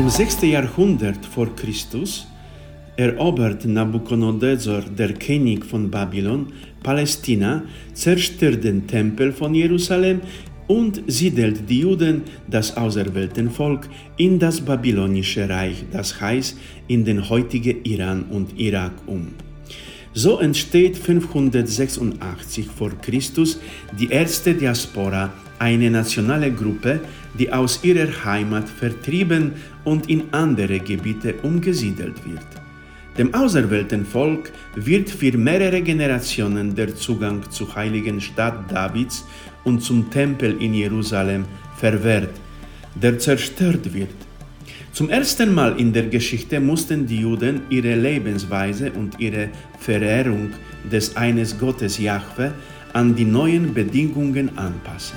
Im 6. Jahrhundert vor Christus erobert Nabuchodonozor, der König von Babylon, Palästina, zerstört den Tempel von Jerusalem und siedelt die Juden, das Auserwähltenvolk, in das babylonische Reich, das heißt in den heutigen Iran und Irak um. So entsteht 586 vor Christus die erste Diaspora, eine nationale Gruppe, die aus ihrer Heimat vertrieben und in andere Gebiete umgesiedelt wird. Dem auserwählten Volk wird für mehrere Generationen der Zugang zur heiligen Stadt Davids und zum Tempel in Jerusalem verwehrt, der zerstört wird. Zum ersten Mal in der Geschichte mussten die Juden ihre Lebensweise und ihre Verehrung des eines Gottes Jahwe an die neuen Bedingungen anpassen.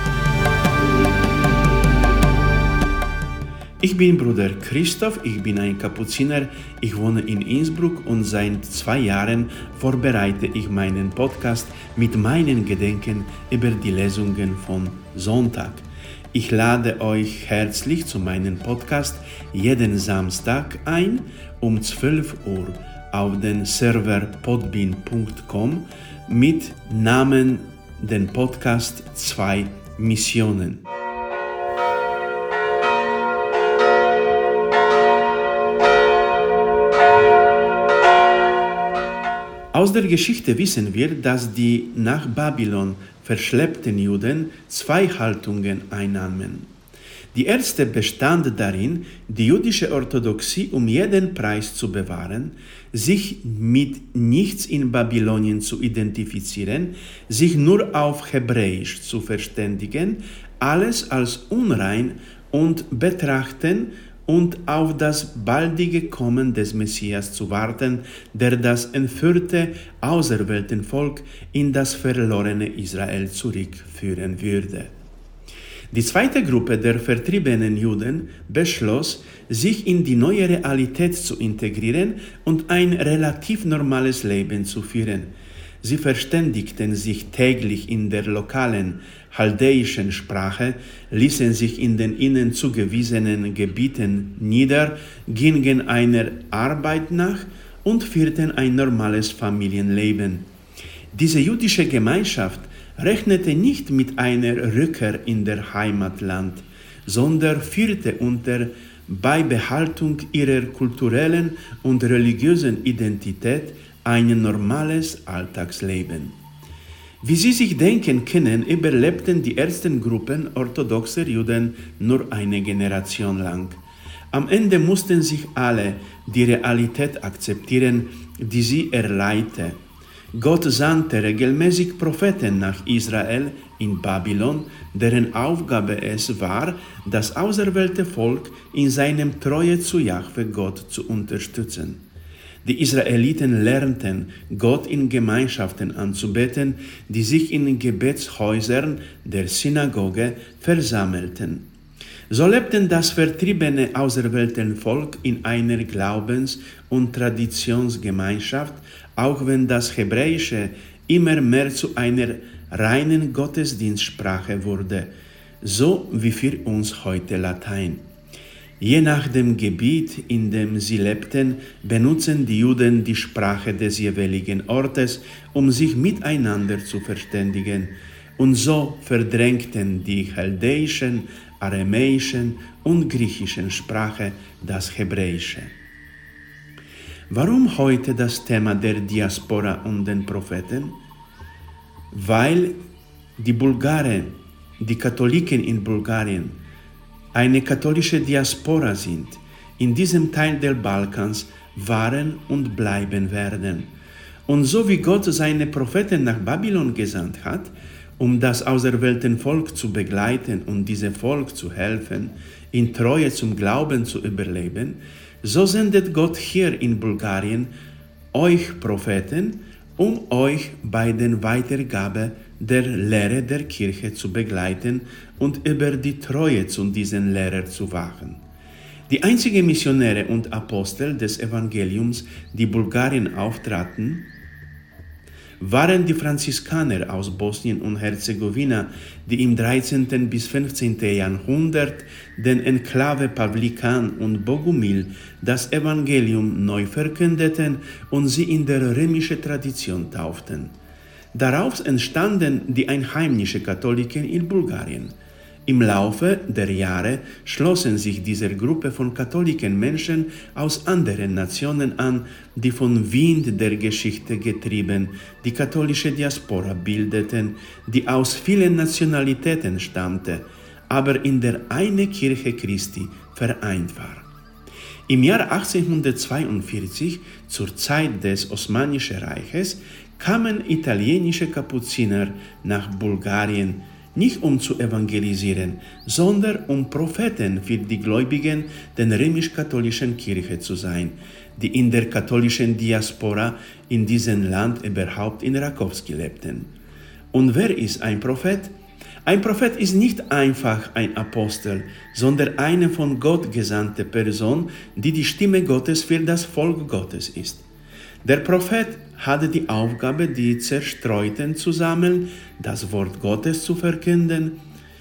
Ich bin Bruder Christoph, ich bin ein Kapuziner, ich wohne in Innsbruck und seit 2 Jahren vorbereite ich meinen Podcast mit meinen Gedanken über die Lesungen von Sonntag. Ich lade euch herzlich zu meinem Podcast jeden Samstag ein, um 12 Uhr auf den Server podbean.com mit Namen den Podcast 2 Missionen. Aus der Geschichte wissen wir, dass die nach Babylon verschleppten Juden 2 Haltungen einnahmen. Die erste bestand darin, die jüdische Orthodoxie um jeden Preis zu bewahren, sich mit nichts in Babylonien zu identifizieren, sich nur auf Hebräisch zu verständigen, alles als unrein und betrachten und auf das baldige Kommen des Messias zu warten, der das entführte, auserwählte Volk in das verlorene Israel zurückführen würde. Die zweite Gruppe der vertriebenen Juden beschloss, sich in die neue Realität zu integrieren und ein relativ normales Leben zu führen. Sie verständigten sich täglich in der lokalen chaldäischen Sprache, ließen sich in den ihnen zugewiesenen Gebieten nieder, gingen einer Arbeit nach und führten ein normales Familienleben. Diese jüdische Gemeinschaft rechnete nicht mit einer Rückkehr in der Heimatland, sondern führte unter Beibehaltung ihrer kulturellen und religiösen Identität ein normales Alltagsleben. Wie Sie sich denken können, überlebten die ersten Gruppen orthodoxer Juden nur eine Generation lang. Am Ende mussten sich alle die Realität akzeptieren, die sie erleidte. Gott sandte regelmäßig Propheten nach Israel in Babylon, deren Aufgabe es war, das auserwählte Volk in seinem Treue zu Jahwe Gott zu unterstützen. Die Israeliten lernten, Gott in Gemeinschaften anzubeten, die sich in Gebetshäusern der Synagoge versammelten. So lebten das vertriebene auserwählte Volk in einer Glaubens- und Traditionsgemeinschaft, auch wenn das Hebräische immer mehr zu einer reinen Gottesdienstsprache wurde, so wie für uns heute Latein. Je nach dem Gebiet, in dem sie lebten, benutzen die Juden die Sprache des jeweiligen Ortes, um sich miteinander zu verständigen, und so verdrängten die chaldäischen, aramäischen und griechischen Sprache das Hebräische. Warum heute das Thema der Diaspora und den Propheten? Weil die Bulgaren, die Katholiken in Bulgarien, eine katholische Diaspora sind, in diesem Teil der Balkans waren und bleiben werden. Und so wie Gott seine Propheten nach Babylon gesandt hat, um das auserwählte Volk zu begleiten und diesem Volk zu helfen, in Treue zum Glauben zu überleben, so sendet Gott hier in Bulgarien euch Propheten, um euch bei der Weitergabe der Lehre der Kirche zu begleiten und über die Treue zu diesen Lehrern zu wachen. Die einzigen Missionäre und Apostel des Evangeliums, die Bulgarien auftraten, waren die Franziskaner aus Bosnien und Herzegowina, die im 13. bis 15. Jahrhundert den Enklave Pavlikan und Bogumil das Evangelium neu verkündeten und sie in der römischen Tradition tauften. Daraus entstanden die einheimischen Katholiken in Bulgarien. Im Laufe der Jahre schlossen sich dieser Gruppe von Katholiken Menschen aus anderen Nationen an, die vom Wind der Geschichte getrieben die katholische Diaspora bildeten, die aus vielen Nationalitäten stammte, aber in der eine Kirche Christi vereint war. Im Jahr 1842, zur Zeit des Osmanischen Reiches, kamen italienische Kapuziner nach Bulgarien, nicht um zu evangelisieren, sondern um Propheten für die Gläubigen der römisch-katholischen Kirche zu sein, die in der katholischen Diaspora in diesem Land überhaupt in Rakowski lebten. Und wer ist ein Prophet? Ein Prophet ist nicht einfach ein Apostel, sondern eine von Gott gesandte Person, die die Stimme Gottes für das Volk Gottes ist. Der Prophet hatte die Aufgabe, die Zerstreuten zu sammeln, das Wort Gottes zu verkünden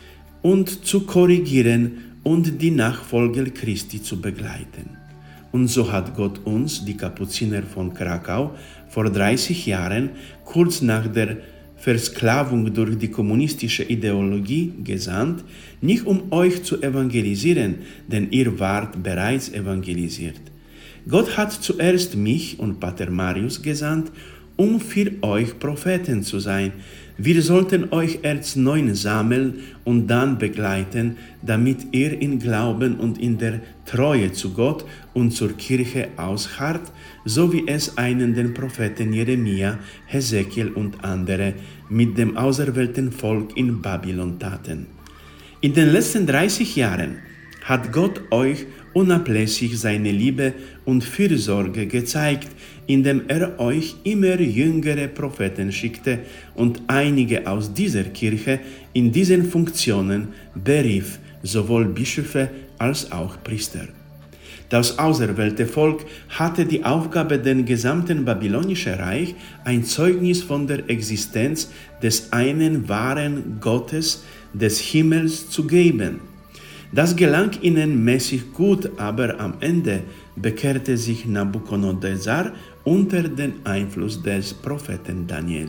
und zu korrigieren und die Nachfolger Christi zu begleiten. Und so hat Gott uns, die Kapuziner von Krakau, vor 30 Jahren, kurz nach der Versklavung durch die kommunistische Ideologie gesandt, nicht um euch zu evangelisieren, denn ihr wart bereits evangelisiert. Gott hat zuerst mich und Pater Marius gesandt, um für euch Propheten zu sein. Wir sollten euch erst neu sammeln und dann begleiten, damit ihr in Glauben und in der Treue zu Gott und zur Kirche ausharrt, so wie es einen den Propheten Jeremia, Hesekiel und andere mit dem auserwählten Volk in Babylon taten. In den letzten 30 Jahren hat Gott euch unablässig seine Liebe und Fürsorge gezeigt, indem er euch immer jüngere Propheten schickte und einige aus dieser Kirche in diesen Funktionen berief, sowohl Bischöfe als auch Priester. Das auserwählte Volk hatte die Aufgabe, dem gesamten babylonischen Reich ein Zeugnis von der Existenz des einen wahren Gottes des Himmels zu geben. Das gelang ihnen mäßig gut, aber am Ende bekehrte sich Nabuchodonosor unter den Einfluss des Propheten Daniel.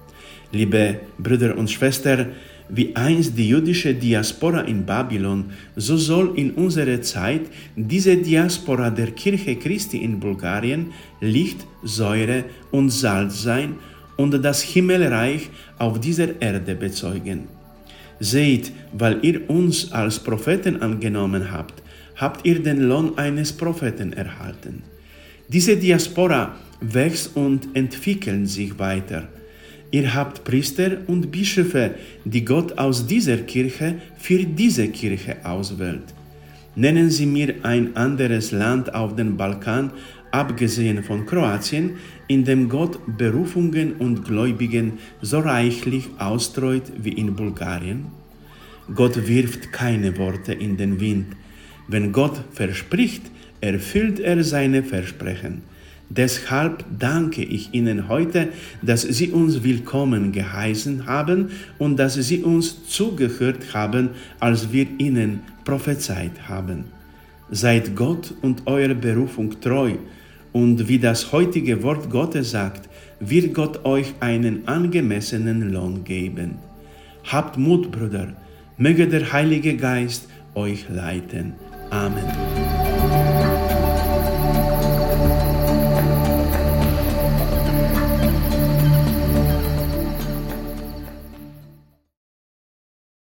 Liebe Brüder und Schwestern, wie einst die jüdische Diaspora in Babylon, so soll in unserer Zeit diese Diaspora der Kirche Christi in Bulgarien Licht, Säure und Salz sein und das Himmelreich auf dieser Erde bezeugen. Seht, weil ihr uns als Propheten angenommen habt, habt ihr den Lohn eines Propheten erhalten. Diese Diaspora wächst und entwickelt sich weiter. Ihr habt Priester und Bischöfe, die Gott aus dieser Kirche für diese Kirche auswählt. Nennen Sie mir ein anderes Land auf dem Balkan, abgesehen von Kroatien, in dem Gott Berufungen und Gläubigen so reichlich austreut wie in Bulgarien? Gott wirft keine Worte in den Wind. Wenn Gott verspricht, erfüllt er seine Versprechen. Deshalb danke ich Ihnen heute, dass Sie uns willkommen geheißen haben und dass Sie uns zugehört haben, als wir Ihnen prophezeit haben. Seid Gott und eurer Berufung treu, und wie das heutige Wort Gottes sagt, wird Gott euch einen angemessenen Lohn geben. Habt Mut, Brüder, möge der Heilige Geist euch leiten. Amen.